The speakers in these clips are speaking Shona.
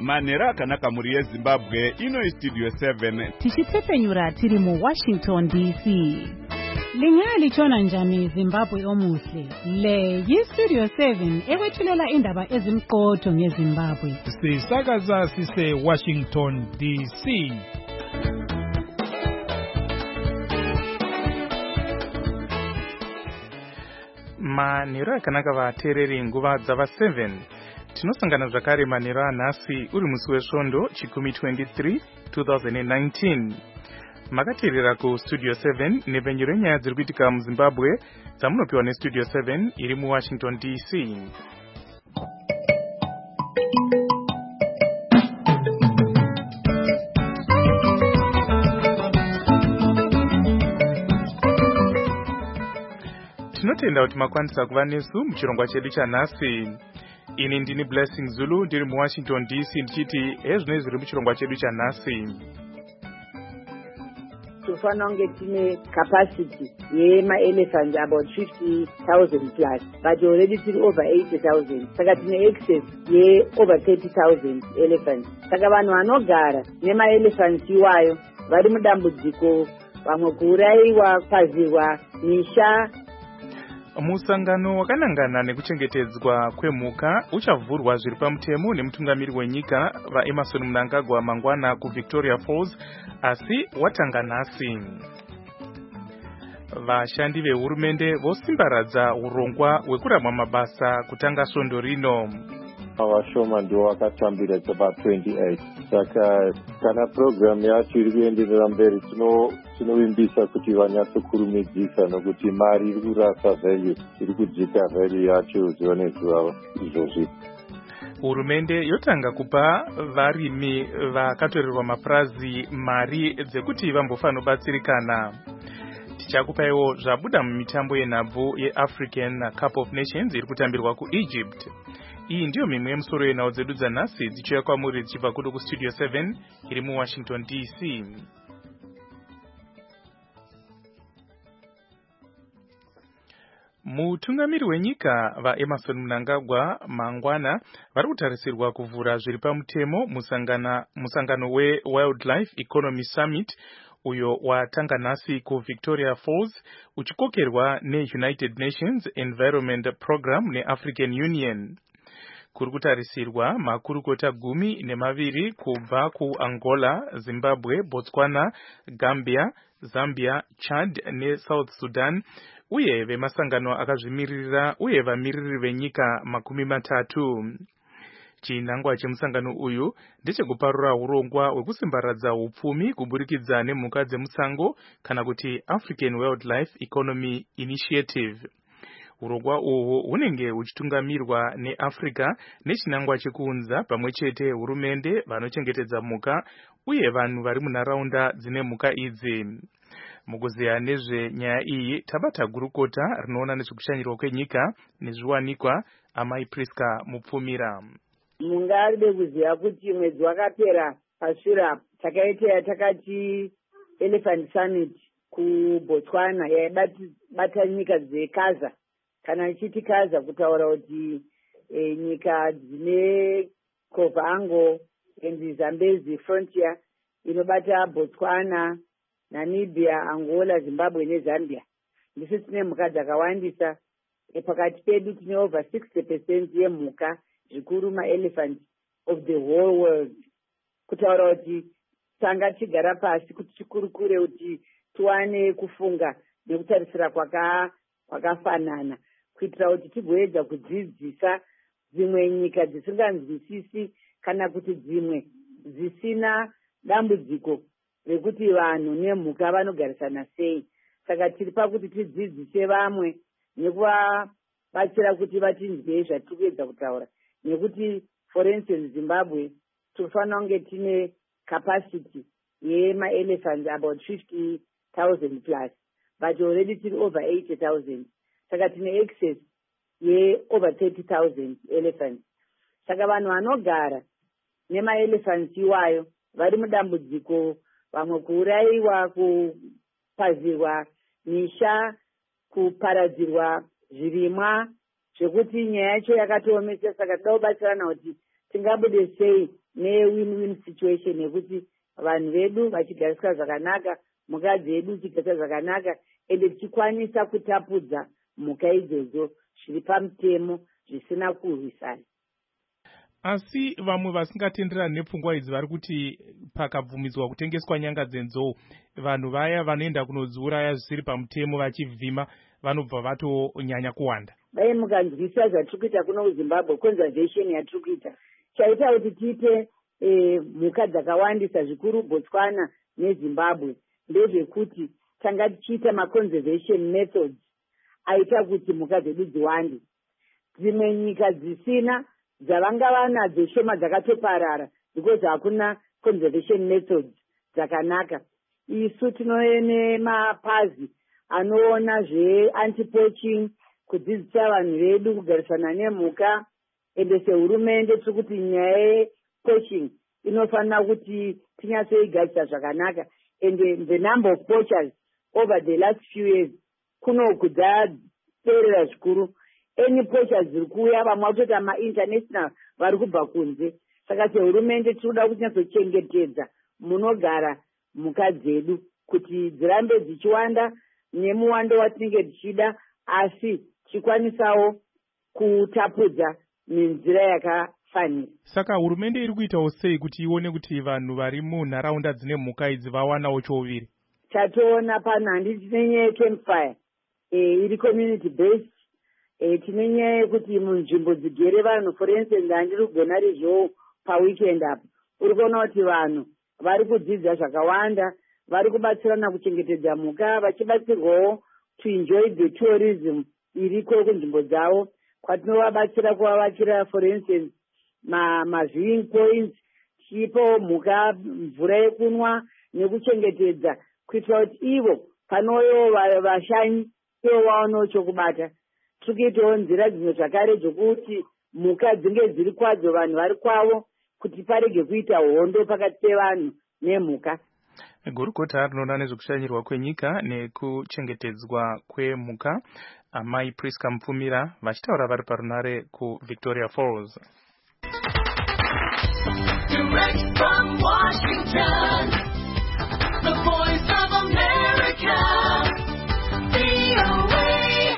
manhero akanaka muri yezimbabwe. Ino Studio 7 tichitsepenyura tiri mu Washington DC. Lingalitshona njani Zimbabwe omuhle? Le yi-Studio 7 ekwethulela indaba ezimqotho ngeZimbabwe. Sisakaza sise Washington DC. Manhero akanaka vateereri nguva dzava 7 tinosangana zvakare manhero anhasi uri musi wesvondo chikumi 23 2019. Makateerera kuStudio 7 nepfenyuro renyaya dziri kuitika muZimbabwe dzamunopiwa neStudio 7 iri muWashington DC. Tinotenda kuti makwanisa kuva nesu muchirongwa chedu chanhasi. Ini ndini Blessing Zulu ndiri muWashington DC ndichiti hezvino zviri muchirongwa chedu chanhasi. Tofana kunge tine capacity yema-elephants about 50,000 plus, but already tiri over 80,000. Saka tine excess over 30,000 elephants. Saka vanhu vanogara nema-elephants iwayo vari mudambudziko, vamwe kuuraiwa, kwazirwa misha. Musangano wakanangana nekuchengetedzwa kwemhuka uchavhurwa zviri pamutemo nemutungamiri wenyika vaEmmerson Mnangagwa mangwana kuVictoria Falls, asi watanga nhasi. Vashandi vehurumende vosimbaradza urongwa hwekuramwa mabasa kutanga svondo rino. Vashoma ndivo vakatambira chapa 28. Saka kana program yacho iri kuenderera mberi tinovimbisa kuti vanyatsokurumidzisa nokuti mari iri kurasa value, iri kudzika value yacho zuva nezuva izvozvi. Hurumende yotanga kupa varimi vakatorerwa mapurazi mari dzekuti vambofanobatsirikana. Tichakupaiwo zvabuda mumitambo yenhabvu yeAfrican Cup of Nations iri kutambirwa kuEgypt. Iyi ndiyo mimwe yemusoro yenhau dzedu dzanhasi dzichiuya kwamuri dzichibva kudo kuStudio 7 iri muWashington DC. Mutungamiri wenyika vaEmmerson Mnangagwa mangwana vari kutarisirwa kuvhura zviri pamutemo musangano weWildlife Economy Summit uyo watanga nhasi kuVictoria Falls uchikokerwa neUnited Nations Environment Program neAfrican Union. Kuri kutarisirwa makurukota 12 kubva kuAngola, Zimbabwe, Botswana, Gambia, Zambia, Chad neSouth Sudan, uye vemasangano akazvimirira uye vamiriri venyika 30. Chinangwa chemusangano uyu ndechekuparura urongwa hwekusimbaradza upfumi kuburikidza nemhuka dzemusango kana kuti African Wildlife Economy Initiative. Urongwa uhwu hunenge huchitungamirwa neAfrica nechinangwa chekuunza pamwe chete hurumende vanochengetedza mhuka uye vanhu vari munharaunda dzine mhuka idzi. Mukuziya nezvenyaya iyi tabata gurukota rinoona nezvekushanyirwa kwenyika nezviwanikwa Amai Priska Mupfumira. Mungaride kuziva kuti mwedzi wakapera pashure takaita takati Elephant Summit kuBotswana yaibata nyika dzekaza. Kana ichiti kaza kutaura kuti nyika dzine Kovango and Zambezi frontier inobata Botswana, Namibia, Angola, Zimbabwe neZambia. Ndiso tine mhuka dzakawandisa. Pakati pedu tine over 60% yemhuka zvikuru ma-elephants of the whole world. Kutaura kuti tanga tigara pasi kuti tikurukure kuti tuwane kufunga nekutarisira kwakafanana. Kuitira kuti tigoedza kudzidzisa dzimwe nyika dzisinganzwisisi kana kuti dzimwe dzisina dambudziko rekuti vanhu nemhuka vanogarisana sei. Saka tiri pakuti tidzidzise vamwe nekuvabatsira kuti vatinzwe zvatiri kuedza kutaura. Nekuti for instance Zimbabwe tofanira kunge tine capacity yema-elephants about 50,000 plus, but already tiri over 80,000. Saka tine excess over 30,000 elephants. Saka vanhu vanogara nema-elephants iwayo vari mudambudziko, vamwe kuuraiwa, kupazirwa misha, kuparadzirwa zvirimwa, zvekuti nyaya yacho yakatoomesa. Saka toda kubatsirana kuti tingabude sei ne-win-win situation yekuti vanhu vedu vachigariswa zvakanaka, mhuka dzedu dzichigariswa zvakanaka, ende tichikwanisa kutapudza mhuka idzodzo zviri pamutemo zvisina kurwisana. Asi vamwe vasingatenderani nepfungwa idzi vari kuti pakabvumidzwa kutengeswa nyanga dzenzou, vanhu vaya vanoenda kunodziuraya zvisiri pamutemo vachivhima vanobva vatonyanya kuwanda. Dai mukanzwisa zvatiri kuita kuno kuZimbabwe, conservation yatiri kuita, chaita kuti tiite mhuka dzakawandisa zvikuru Botswana neZimbabwe ndezvekuti tanga tichiita maconservation methods aita kuti mhuka dzedu dziwande. Dzimwe nyika dzisina dzavanga vanadzo shoma dzakatoparara because hakuna conservation methods dzakanaka. Isu tinoene mapazi anoona zve-anti-poaching, kudzidzisa vanhu vedu kugarisana nemhuka, ende sehurumende tiri kuti nyaya ye-poaching inofanira kuti tinyatsoigadzisa zvakanaka, and the number of poachers over the last few years kunoku dzaperera zvikuru. Any poachers dziri kuuya vamwe vatota ma-international vari kubva kunze. Saka sehurumende tinoda kuti tinyatsochengetedza munogara mhuka dzedu kuti dzirambe dzichiwanda nemuwando watinenge tichida, asi tichikwanisawo kutapudza nenzira yakafanira. Saka hurumende iri kuitawo sei kuti ione kuti vanhu vari munharaunda dzine mhuka idzi vawanawo chouviri? Tatoona pano handiti tine nyaya yecampfire iri community based. Tine nyaya yekuti munzvimbo dzigere vanhu, for instance handiri kugona rizvowo paweekend apo, uri kuona kuti vanhu vari kudzidza zvakawanda, vari kubatsirana kuchengetedza mhuka, vachibatsirwawo to enjoy the tourism iriko kunzvimbo dzavo, kwatinovabatsira kuvavakira for instance ma-viewing points, chipo mhuka mvura yekunwa nekuchengetedza, kuitira kuti ivo panoyo vashanyi ivo vaonewo chokubata. Tiri kuitawo nzira dzimwe zvakare dzokuti mhuka dzinge dziri kwadzo vanhu vari kwavo, kuti parege kuita hondo pakati pevanhu nemhuka. Gurukota rinoona nezvekushanyirwa kwenyika nekuchengetedzwa kwemhuka, Amai Priska Mupfumira, vachitaura vari parunare kuVictoria Falls. Direct from Washington, the voice of America, VOA.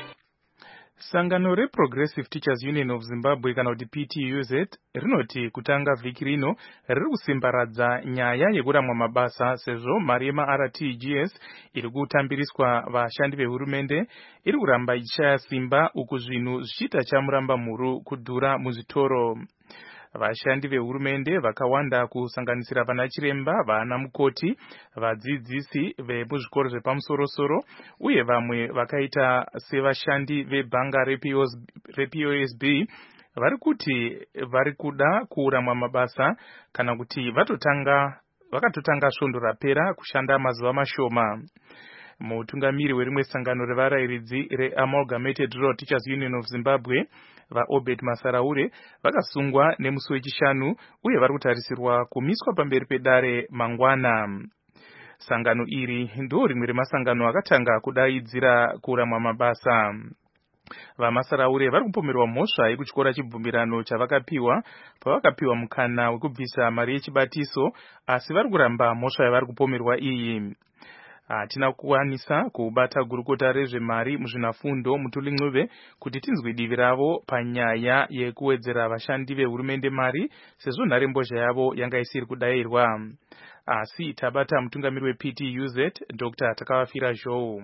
Sangano reProgressive Teachers Union of Zimbabwe kana kuti PTUZ rinoti kutanga vhiki rino riri kusimbaradza nyaya yekuramwa mabasa sezvo mari yema-RTGS iri kutambiriswa vashandi vehurumende iri kuramba ichishaya simba, uku zvinhu zvichiita chamuramba mhuru kudhura muzvitoro. Vashandi vehurumende vakawanda kusanganisira vana chiremba, vana mukoti, vadzidzisi vemuzvikoro zvepamusoro-soro uye vamwe vakaita sevashandi vebhanga rePOSB vari kuti vari kuda kuramwa mabasa kana kuti vakatotanga svondo rapera kushanda mazuva mashoma. Mutungamiri werimwe sangano revarayiridzi reAmalgamated Rural Teachers Union of Zimbabwe, vaObed Masaraure, vakasungwa nemusi wechishanu uye vari kutarisirwa kumiswa pamberi pedare mangwana. Sangano iri ndo rimwe remasangano akatanga kudaidzira kuramwa mabasa. VaMasaraure vari kupomerwa mhosva yekuchikora chibvumirano chavakapiwa pavakapiwa mukana wekubvisa mari yechibatiso, asi vari kuramba mhosva yavari kupomerwa iyi. Hatina kukwanisa kubata gurukota rezvemari muzvinafundo Mutuli Ncube kuti tinzwe divi ravo panyaya yekuwedzera vashandi vehurumende mari sezvo nharembozha yavo yanga isiri kudayirwa. Asi tabata mutungamiri wePTUZ Dr. Takavafira Zhou.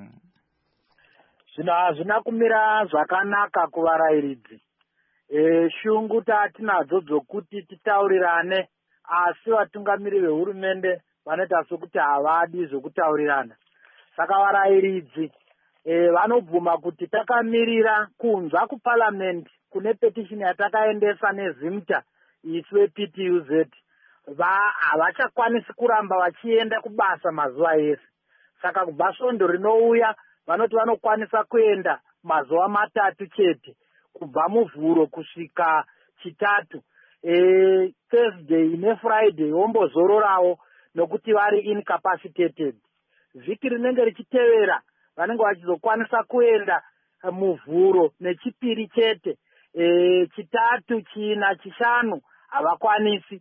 Zvino hazvina kumira zvakanaka kuvarayiridzi. Shungu tatinadzo dzokuti titaurirane, asi vatungamiri vehurumende vanoita sokuti havadi zvokutaurirana. Saka varayiridzi vanobvuma kuti takamirira kunzwa kuParliament kune petition yatakaendesa neZimta isu vePTUZ. Havachakwanisi kuramba vachienda kubasa mazuva ese. Saka kubva svondo rinouya vanoti vanokwanisa kuenda mazuva 3 chete, kubva muvhuro kusvika chitatu. Thursday neFriday vombozororawo nokuti vari incapacitated. Vhiki rinenge richitevera vanenge vachizokwanisa kuenda muvhuro nechipiri chete. Chitatu, china, chishanu havakwanisi.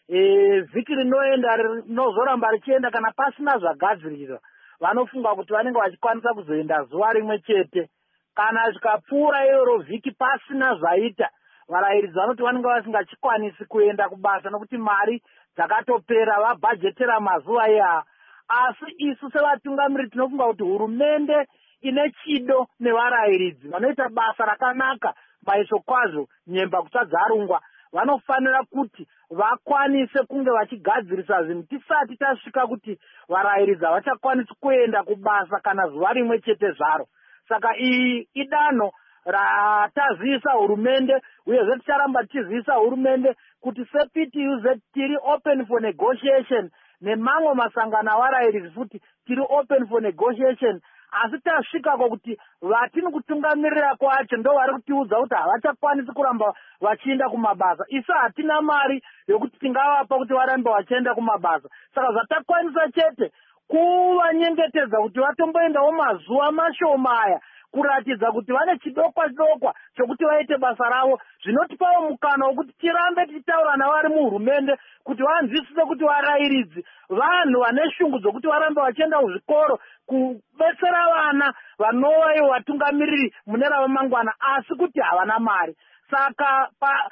vhiki rinoenda rinozoramba richienda kana pasina zvagadzirirwa vanofunga kuti vanenge vachikwanisa kuzoenda zuva rimwe chete. Kana zvikapfuura iroro vhiki pasina zvaita, varayiridzi vanoti vanenge vasingachikwanisi kuenda kubasa nokuti mari dzakatopera, vabhajetera mazuva iya. Asi isu sevatungamiriri tinofunga kuti hurumende ine chido nevarayiridzi vanoita basa rakanaka maisho kwazvo nyemba kusadzarungwa, vanofanira kuti vakwanise kunge vachigadzirisa zvinhu tisati tasvika kuti varayiridzi havachakwanisi kuenda kubasa kana zuva rimwe chete zvaro. Saka iyi idanho ratazivisa hurumende, uyezve ticharamba tichizivisa hurumende kuti sePTUZ tiri open for negotiation nemamwe masangano avarayiridzi futi tiri open for negotiation. Asi tasvikako kuti vatini kutungamirira kwacho ndo vari kutiudza kuti havachakwanisi kuramba vachienda kumabasa. Isu hatina mari yokuti tingavapa kuti varambe vachienda kumabasa. Saka zvatakwanisa chete kuvanyengetedza kuti vatomboendawo mazuva mashoma aya kuratidza kuti vane chidokwa chokuti vaite basa ravo. Zvinotipawo mukana wokuti tirambe tichitaura navari muhurumende kuti vanzwisise kuti varayiridzi vanhu vane shungu dzokuti varambe vachienda kuzvikoro kubetsera vana vanova ivo vatungamiriri mune ramangwana, asi kuti havana mari. Saka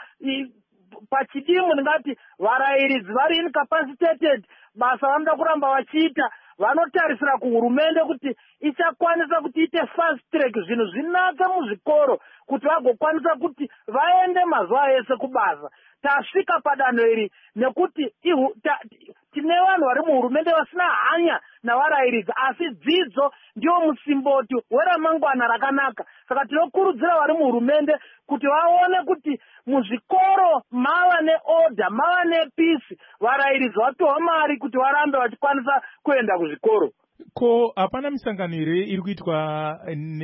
pachidimu ndingati varayiridzi vari incapacitated, basa vanoda kuramba vachiita. Vanotarisira kuhurumende kuti ichakwanisa kuti ite fast track zvinhu zvinake muzvikoro kuti vagokwanisa kuti vaende mazuva ese kubasa. Tasvika padanho iri nekuti tine vanhu vari muhurumende vasina hanya navarayiridzi, asi dzidzo ndiwo musimboti weramangwana rakanaka. Saka tinokurudzira vari muhurumende kuti vaone kuti muzvikoro mava neorder, mava nepisi, varayiridzi vatowa mari kuti varambe vachikwanisa kuenda kuzvikoro. Ko hapana misangano here iri kuitwa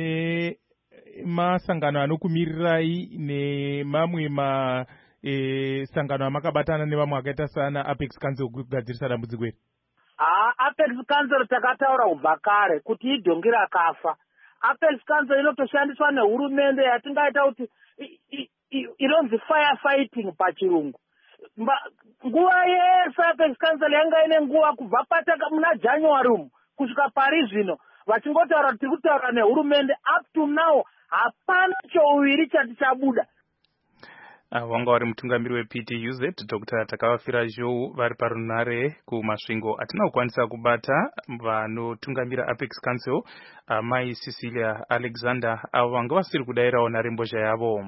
nemasangano anokumirirai nemamwe sangano amakabatana nevamwe akaita sana Apex Council kugadzirisa dambudziko iri? Apex Council takataura kubva kare kuti idhongi rakafa. Apex Council inotoshandiswa nehurumende yatingaita kuti inonzi firefighting pachirungu. Nguva yese Apex Council yanga ine nguva kubva muna January umu kusvika pari zvino vachingotaura kuti tiri kutaura nehurumende. Up to now hapana chouviri chati chabuda. Wanga wari mutungamiri wePTUZ Dr. Takavafira Zhou vari parunare kumasvingo atina kukwanisa kubata vanotungamira Apex Council, Mai Cecilia Alexander, avo vanga vasiri kudayirawo nharembozha yavo.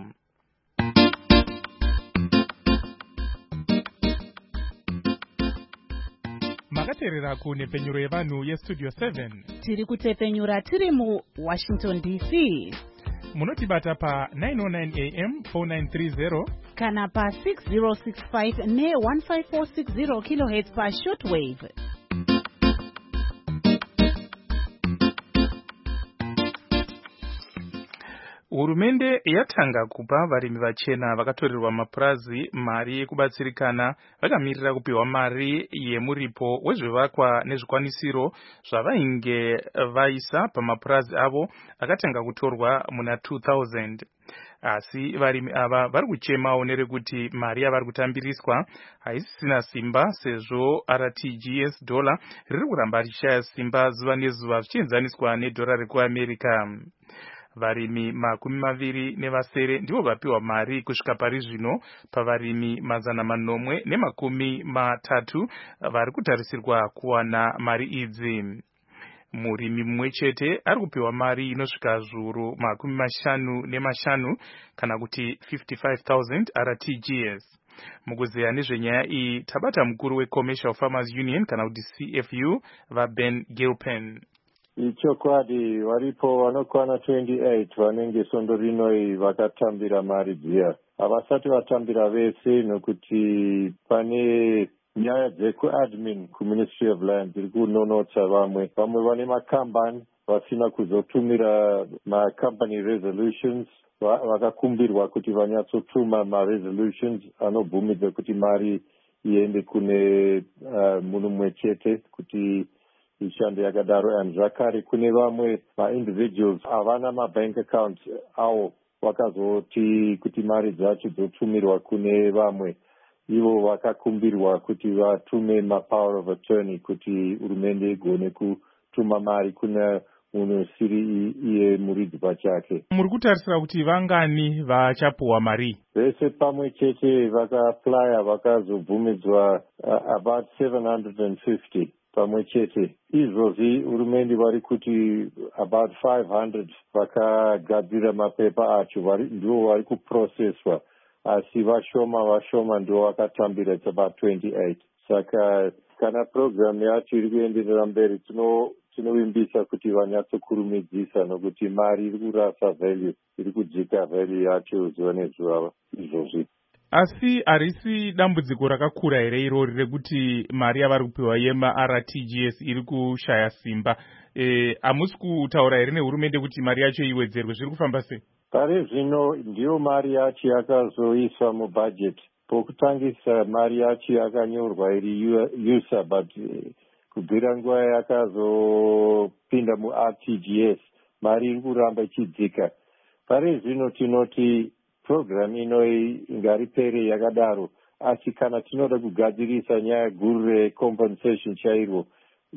Makateerera kunhepfenyuro yevanhu yestudio 7. Tiri kutepfenyura tiri muWashington DC. Munotibata pa 909 AM 4930 kana pa 6065 ne 15460 kHz pa shortwave. Hurumende yatanga kupa varimi vachena vakatorerwa mapurazi mari yekubatsirikana vakamirira kupiwa mari yemuripo wezvivakwa nezvikwanisiro zvavainge vaisa pamapurazi avo akatanga kutorwa muna 2000. Asi varimi ava vari kuchemawo nerekuti mari yavari kutambiriswa haisisina simba sezvo RTGS dollar riri kuramba richishaya simba zuva nezuva zvichienzaniswa nedhora rekuAmerica. Varimi 27 ndivo vapiwa mari kusvika pari zvino pavarimi 930 vari kutarisirwa kuwana mari idzi. Murimi mumwe chete ari kupiwa mari inosvika zviuru 55 kana kuti 55,000 RTGS. Mukuzeya nezvenyaya iyi tabata mukuru weCommercial Farmers Union kana kuti CFU vaBen Gilpin. Ichokwadi varipo vanokwana 28 vanenge sondo rino vakatambira mari dziya. Havasati vatambira vese nokuti pane nyaya dzekuadmin kuMinistry of Land dziri kunonotsa vamwe vane makambani vasina kuzotumira macompany resolutions, vakakumbirwa kuti vanyatsotuma maresolutions anobvumidza kuti mari iende kune munhu mumwe chete kuti ishando yakadaro. And zvakare kune vamwe individuals havana mabank accounts awo vakazoti kuti mari dzacho dzotumirwa kune vamwe ivo vakakumbirwa kuti vatume mapower of attorney kuti hurumende igone kutuma mari kuna munhu usiri iye muridzi pachake. Muri kutarisira kuti vangani vachapuwa mari? Vese pamwe chete vakaplaya vakazobvumidzwa about 750 pamwe chete. Izvozvi hurumende vari kuti about 500 vakagadzira mapepa acho ndivo vari kuprocesswa, asi vashoma ndivo vakatambira. It's about 28. Saka kana program yacho iri kuenderera mberi tinovimbisa kuti vanyatsokurumidzisa, nokuti mari iri kurasa value, iri kudzika value yacho zuva nezuva izvozvi. Asi harisi dambudziko rakakura here irori rekuti mari yavari kupiwa yema-RTGS iri kushaya simba? Hamusi kutaura here nehurumende kuti mari yacho iwedzerwe? Zviri kufamba sei? Pari zvino ndiyo mari yacho yakazoiswa mubudget. Pokutangisa mari yacho yakanyorwa iri user, but kubvira nguva yakazopinda mu-RTGS mari iri kuramba ichidzika. Pari zvino tinoti program inoi ingaripere yakadaro, asi kana tinoda kugadzirisa nyaya guru recompensation chairwo,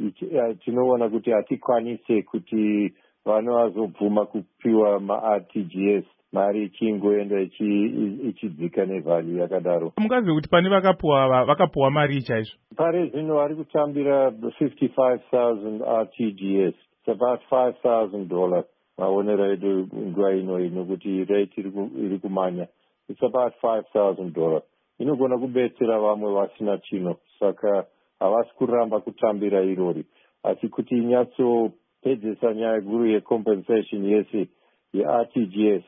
tinoona kuti hatikwanise kuti vano vazobvuma kupiwa ma-RTGS mari ichingoenda ichidzika nevalue yakadaro. Mungazive kuti pane vakapuwa mari chaizvo? Pari zvino vari kutambira 55,000 RTGS. It's about $5,000 maonero edu nguva inoi, nokuti rate iri kumanya. It's about $5,000. Inogona kubetsera vamwe vasina chino, saka havasi kuramba kutambira irori, asi kuti inyatsopedzesa nyaya guru yecompensation yese ye-RTGS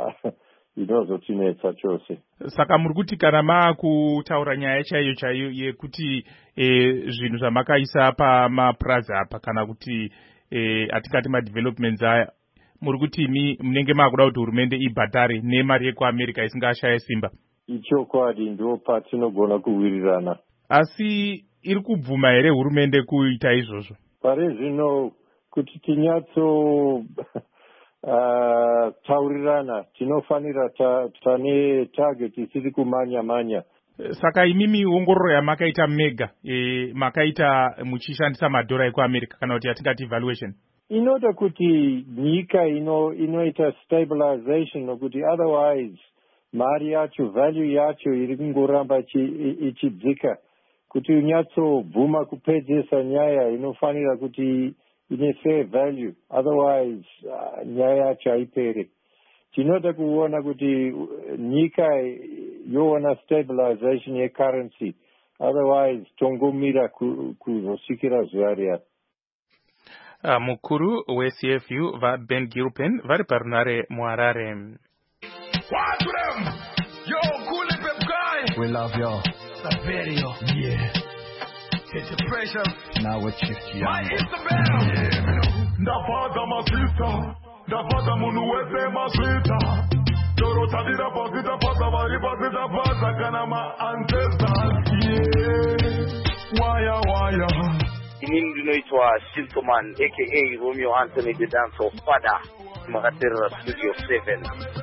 inozotinetsa chose. Saka muri kuti kana maakutaura nyaya chaiyo yekuti zvinhu zvamakaisa pamapurazi apa, kana kuti hatingati madevelopments aya, muri kuti munenge maakuda kuti hurumende ibhadhare nemari yekuamerica isingashaya simba? Ichokwadi, ndo patinogona kuwirirana. Asi iri kubvuma here hurumende kuita izvozvo? Pari zvino kuti tinyatso taurirana, tinofanira tane target isiri kumanya. Saka imimi ongororo yamakaita mega makaita muchishandisa madhora ekuamerica, kana kuti yatingati evaluation, inoda kuti nyika inoita stabilization, nokuti otherwise mari yacho, value yacho iri kungoramba ichidzika. Kuti unyatsobvuma kupedzesa nyaya inofanira kuti ine fair value, otherwise nyaya yacho haipere. Tinoda kuona kuti nyika yoona stabilization yecurrency, otherwise tongomira kuzosvikira zuva riya. Mukuru weCFU vaBen Gilpin vari parunare muHarare. We love y'all. Saverio. Yeah. It's the pressure. Now we're Chief My Isabel. Yeah. Ndapata masita. Ndapata munu wese masita. Doro tadira pasita pasa vari pasita pasa kana ma ancestors. Yeah. Waya. Inini ndinoitwa Shintoman aka Romeo Anthony the Dance of Father. Makatera Studio 7.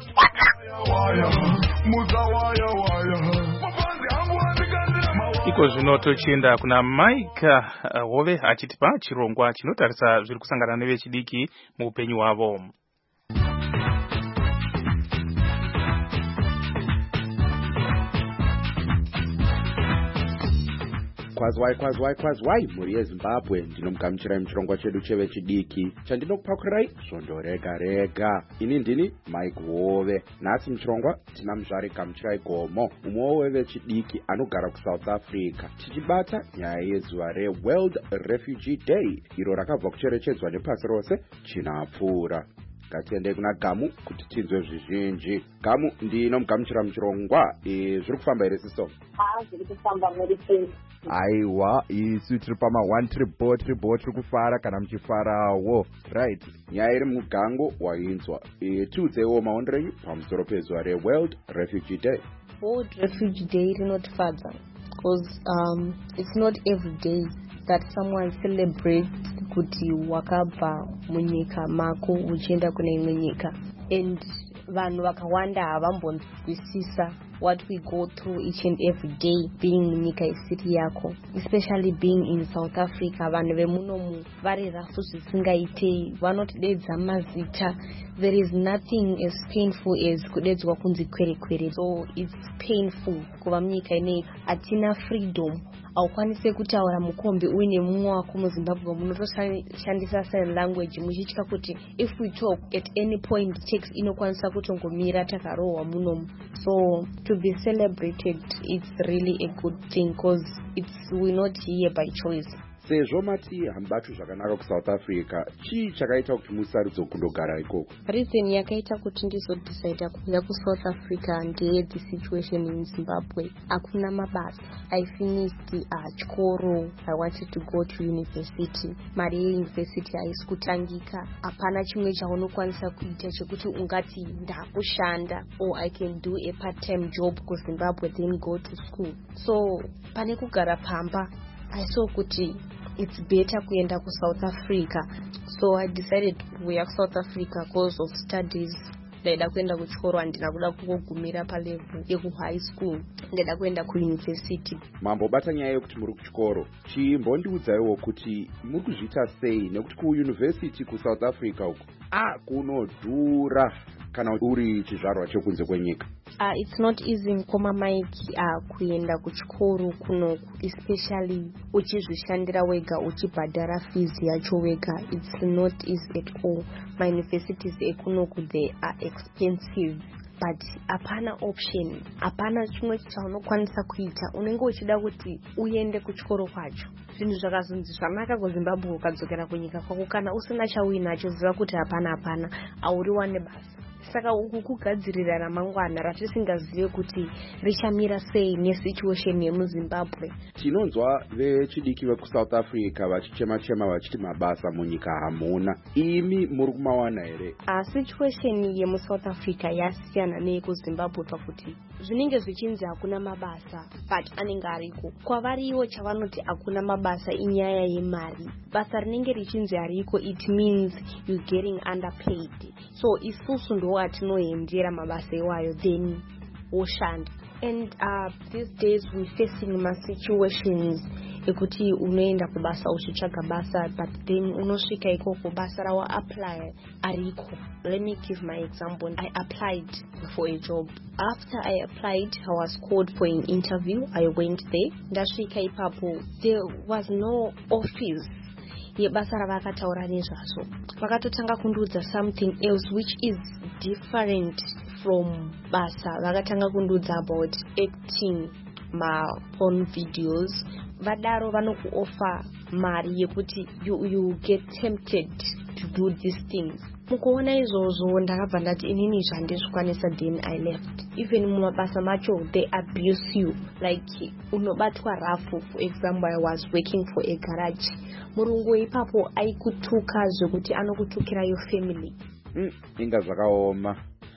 Iko zvino tochienda kuna Mike Hove achitipa chirongwa chinotarisa zviri kusangana nevechidiki muupenyu hwavo. Kwazwai muri yeZimbabwe, ndinomugamuchirai muchirongwa chedu chevechidiki chandinokupakurai svondo rega. Ini ndini Mike Hove. Nhasi muchirongwa tina muzvari gamuchirai Gomo, umwewo wevechidiki anogara kuSouth Africa, tichibata nyaya yezuva reWorld Refugee Day, iro rakabva kucherechedzwa nepasi rose chinapfuura. Ngatiende kuna Gamu kuti tinzwe zvizhinji. Gamu, ndinomugamuchira muchirongwa. Zviri kufamba here siso? Zviri kufamba muri sei? Aiwa, isu tiri pama one tribo tiri kufara kana muchifarawo. Right. Nyaya iri mugango wainzwa. Tiudzewo maondero enyu pamusoro pezuva reWorld Refugee Day. World Refugee Day rinotifadza because it's not every day that someone celebrates kuti wakabva munyika mako uchienda kune imwe nyika, and vanhu vakawanda havambonzwisisa what we go through each and every day being munyika isiri yako, especially being in South Africa. Vanhu vemunomu vari rafu zvisingaitei, vanotidedza mazita. There is nothing as painful as kudedzwa kunzi kwere. So it's painful kuva munyika inei hatina freedom. Haukwanise kutaura mukombe uine mumwe wako muZimbabwe, munotoshandisa sign language muchitya kuti if we talk at any point text inokwanisa kutongomira takarohwa munomu. So to be celebrated, it's really a good thing because we're not here by choice. Sezvo mati hambatu zvakanaka kuSouth Africa, chii chakaita kuti musarudze kundogara ikoko? Reason yakaita kuti ndizodecide kuenda kuSouth Africa ndeye the situation in Zimbabwe. Hakuna mabasa. I finished chikoro. I wanted to go to university. Mari yeuniversity haisi kutangika. Hapana chimwe chaunokwanisa kuita chekuti ungati ndakushanda, or I can do a part-time job kuZimbabwe then go to school. So pane kugara pamba, I saw kuti it's better kuenda ku South Africa. So I decided kuya ku South Africa because of studies. Ndaida kuenda kuchikoro, andina kuda kugumira pa level yeku high school. Ndaida kuenda ku university. Mambo bata nyaya yekuti muri kuchikoro. Chimbondiudzaiwo kuti muri kuzviita sei nekuti ku university ku South Africa uko kunodhura kana uri chizvarwa chekunze kwenyika. It's not easy mukoma maiki kuenda kuchikoro kunoku, especially uchizvishandira wega, uchibhadhara fees yacho wega. It's not easy at all. My universities ekunoku, they are expensive. But hapana option, hapana chimwe chaunokwanisa kuita. Unenge uchida kuti uende kuchikoro kwacho. Zvinhu zvakazonzi zvanaka kuZimbabwe ukadzokera kunyika kwako kana usina chauinacho, ziva kuti hapana auriwane basa. Saka uku kugadzirira ramangwana ratisingazive kuti richamira sei nesituation yemuZimbabwe. Tinonzwa vechidiki vekuSouth Africa vachichema vachiti mabasa munyika hamuna. Imi muri kumawana here? Situation yemuSouth Africa yasiyana neyekuZimbabwe pakuti zvinenge zvichinzi hakuna mabasa, but anenge ariko. Kwavariwo chavanoti hakuna mabasa inyaya yemari. Basa rinenge richinzi hariko, it means you're getting underpaid. So isusu ndo atinoendera mabasa iwayo then woshanda. And these days we're facing my situations ekuti unoenda kubasa uchitsvaga basa, but then unosvika ikoko basa rawa apply ariko. Let me give my example. I applied for a job. After I applied, I was called for an interview. I went there. Ndasvika ipapo, there was no office yebasa ravakataura nezvazvo. Vakatotanga kundiudza something else which is different from basa. Vakatanga kundiudza about acting porn videos. Vadaro vanokuoffer mari yekuti you get tempted to do these things. Mukuona izvozvo ndakabva ndati inini zvandizvikwanisa, then I left. Even mumabasa macho they abuse you, like unobatwa rafu. For example, I was working for a garage. Murungu ipapo aikutuka zvekuti anokutukira your family. Inga zvakaoma.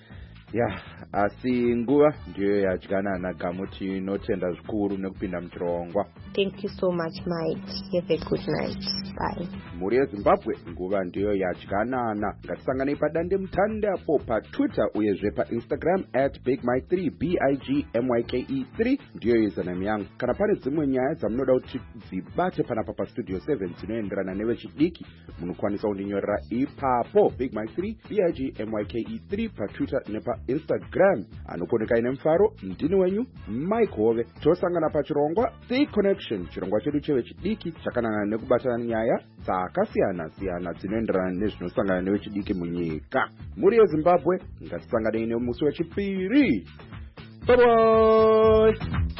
Asi nguva ndiyo yadyanana gamuti notenda zvikuru nekupinda muchirongwa. Thank you so much, Mike. Have a good night. Bye. Muri yeZimbabwe nguva ndiyo yadyanana. Ngatisanganei padande mutande apo paTwitter uyezve paInstagram @BigMike3 BIGMYKE3 ndiyo username yangu. Kana pane dzimwe nyaya dzamunoda kuti dzibate panapa paStudio 7 dzinoenderana nevechidiki, munokwanisa kundinyorera ipapo BigMike3 BIGMYKE3 paTwitter nepaInstagram. Anokoneka ine mfaro, ndini wenyu Mike Hove. Tosangana pachirongwa The Connection, chirongwa chedu chevechidiki chakanangana nekubatana nyaya dzakasiyana dzinoenderana nezvinosangana nevechidiki munyika. Muri yeZimbabwe ngatisanganei nemusi wechipiri. Bye bye.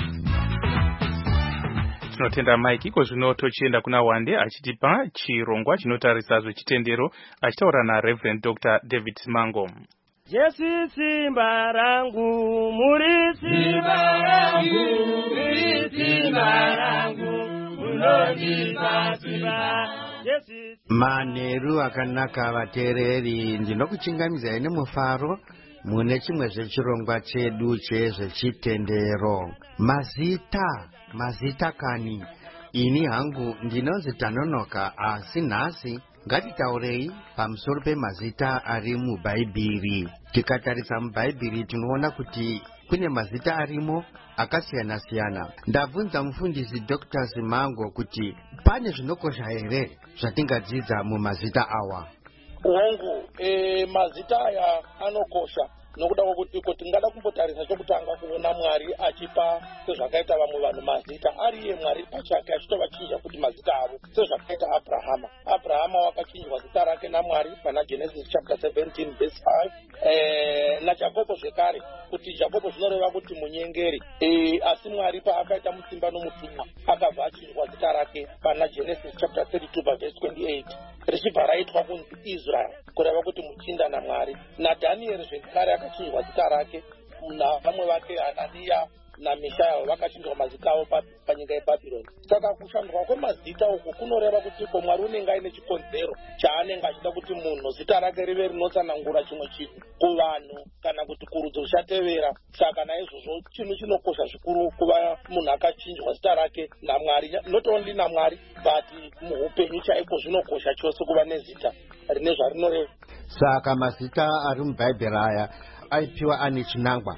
Tinotenda Mike. Iko zvino tochienda kuna Wande achitipa chirongwa chinotarisa zvechitendero, achitaura naReverend Dr. David Simango. Jesu simba rangu, muri simba rangu, muri simba rangu, munondipa simba. Manheru akanaka vateereri, ndinokuchingamizai nemufaro mune chimwe zvechirongwa chedu chezvechitendero. Mazita kani. Ini hangu ndinonzi Tanonoka, asi nhasi ngatitaurei pamusoro pemazita ari mubhaibheri. Tikatarisa mubhaibheri tinoona kuti kune mazita arimo akasiyana-siyana. Ndabvunza mufundisi Dr. Simango kuti pane zvinokosha here zvatingadzidza mumazita awa. Hongu, mazita aya anokosha nokuda kwokuti tingada kumbotarisa chokutanga kuona Mwari achipa sezvakaita vamwe vanhu mazita ari iye Mwari pachake achitovachinja kuti mazita avo, sezvakaita Abrahama wakachinjwa zita rake naMwari pana Genesis chapter 17 verse 5. naJakobho zvekare kuti Jakobho zvinoreva kuti munyengeri, asi Mwari paakaita musimba nomutumwa akabva achinjwa zita rake pana Genesis chapter 32 verse 28 richibva raitwa kunzi Israel, kureva kuti muchinda naMwari. naDhanieri zvekare akachinjwa zita rake, navamwe vake Hananiya naMishaya vakachinjwa mazita avo panyika yeBhabhironi. Saka kushandurwa kwemazita uku kunoreva kuti Mwari unenge aine chikonzero chaanenge achida kuti munhu zita rake rive rinotsanangura chimwe chinhu kuvanhu kana kuti kurudzi ruchatevera. Saka naizvozvo chinhu chinokosha zvikuru kuva munhu akachinjwa zita rake naMwari, not only naMwari but muupenyu chaiko zvinokosha chose kuva nezita rine zvarinoreva. Saka mazita ari mubhaibheri aya aipiwa ane chinangwa.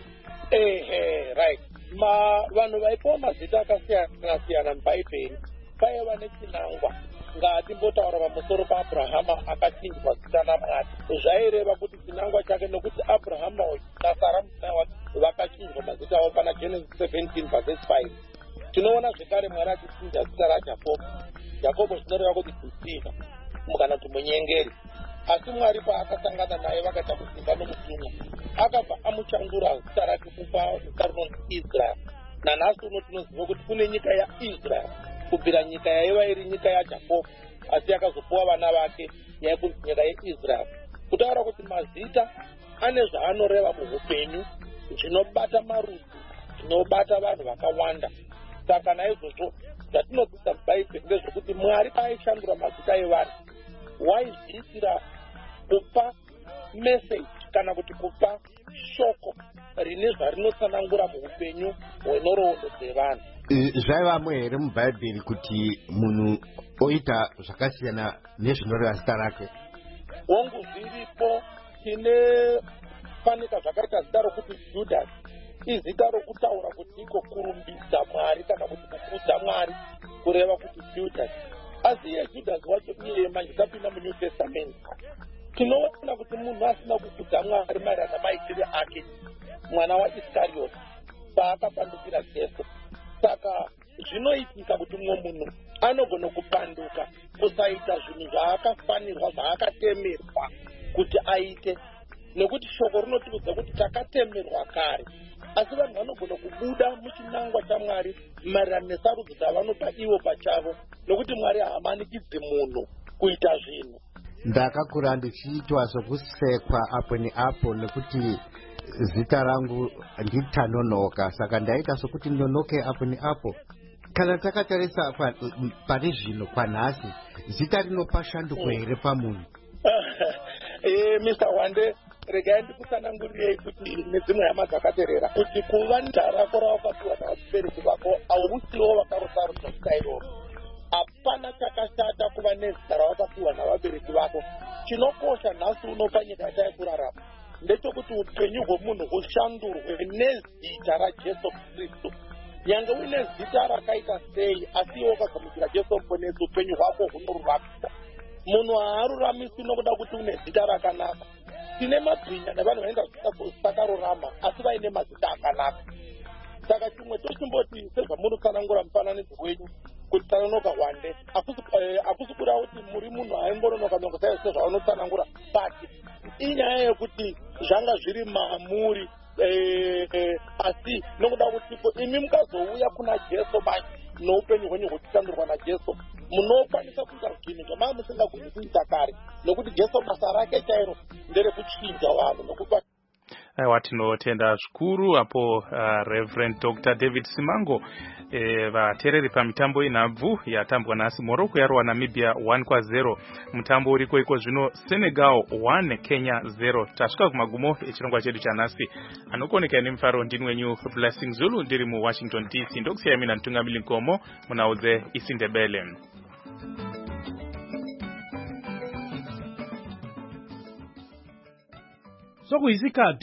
Right. Vanhu vaipiwa mazita akasiyana-siyana mubhaibheri vaiva nechinangwa. Ngatimbotaura pamusoro paAbhurahama akachinjwa zita naMwari. Zvaireva kuti chinangwa chake nokuti Abhurahama naSara mudzimai wake vakachinjwa mazita avo pana Genesis 17 verse 5. Tinoona zvekare Mwari achichinja zita raJakobho. Jakobho zvinoreva kuti kutsiva kana kuti munyengeri. Asi Mwari paakasangana naye vakaita kusimba nomutumwa akabva amuchandura zita rake kupa zita rinonzi Israel. Nanhasi uno tinoziva kuti kune nyika yaIsrael kubvira nyika yaiva iri nyika yaJakobho, asi yakazopuwa vana vake yaikunzi nyika yeIsrael. Kutaura kuti mazita ane zvaanoreva muupenyu, zvinobata marudzi, zvinobata vanhu vakawanda. Saka naizvozvo zvatinodzidza mubhaibheri ndezvekuti Mwari paaishandura mazita evanhu waiziitira kupa message kana kuti kupa shoko rine zvarinotsanangura muupenyu hwenhoroondo dzevanhu. Zvaiva here mubhaibheri kuti munhu oita zvakasiyana nezvinoreva zita rake? Hongu, zviripo. Tine fanika zvakaita zita rokuti Judas, izita rokutaura kuti iko kurumbidza Mwari kana kuti kukudza Mwari, kureva kuti Judas. Asi iye Judas wacho iye manje tapinda muNew Testament tinoona kuti munhu asina kukudza Mwari maererano namaitire ake, mwana waIskarioti paakapandukira Jesu. Saka zvinoitika kuti mumwe munhu anogona kupanduka kusaita zvinhu zvaakafanirwa zvaakatemerwa kuti aite, nekuti shoko rinotiudza kuti takatemerwa kare. Asi vanhu vanogona kubuda muchinangwa chaMwari maererano nesarudzi dzavanopa ivo pachavo, nokuti Mwari haamanikidzi munhu kuita zvinhu. Ndakakura ndichiitwa sokusekwa apo neapo nekuti zita rangu nditanonoka, saka ndaita sokuti nonoke apo neapo. Kana takatarisa pane zvino kwanhasi, zita rinopa shanduko here pamunhu? Mr. Wande, regai ndikusanangurirei kuti nedzimwe hama dzakaterera kuti kuva nezita rako rawakapiwa navabereki vako hausiwo vakarosarudza zita iroro. Hapana chakashata kuva nezita rawakapiwa navabereki vako. Chinokosha nhasi uno panyika yataikurarama ndechekuti upenyu hwemunhu hushandurwe nezita raJesu Kristu. Nyange uine zita rakaita sei, asi iwe ukagamukira Jesu muponesi, upenyu hwako hunoruramiswa. Munhu haaruramiswi nokuda kuti une zita rakanaka. Tine mabhinya nevanhu vaenda sakarurama asi vaine mazita akanaka. Saka chimwe tochimboti sezvamunotsanangura mufananidzo wenyu kuti tanonoka Wande, hakusi kuda kuti muri munhu aimbononoka sai sezvaunotsanangura, but inyaya yekuti zvanga zviri mamuri. Asi nokuda kuti imi mukazouya kuna Jesu manje noupenyu hwenyu hwochishandurwa naJesu, munokwanisa kuita zvinhu zvamanga musingagoni kuita kare, nokuti Jesu basa rake chairo nderekuchinja vanhu nokupa. Aiwa, tinotenda zvikuru apo Reverend Dr. David Simango. Vateereri pamitambo inhabvu yatambwa nhasi, Morocco yarwa Namibia 1-0. Mutambo uriko iko zvino Senegal 1 Kenya 0. Tasvika kumagumo echirongwa chedu chanhasi. Anokoneka nemufaro ndini wenyu Blessing Zulu, ndiri muWashington DC. Ndokusiyai mina Ntungamili Nkomo munaudze isiNdebele. sokuyisikhathi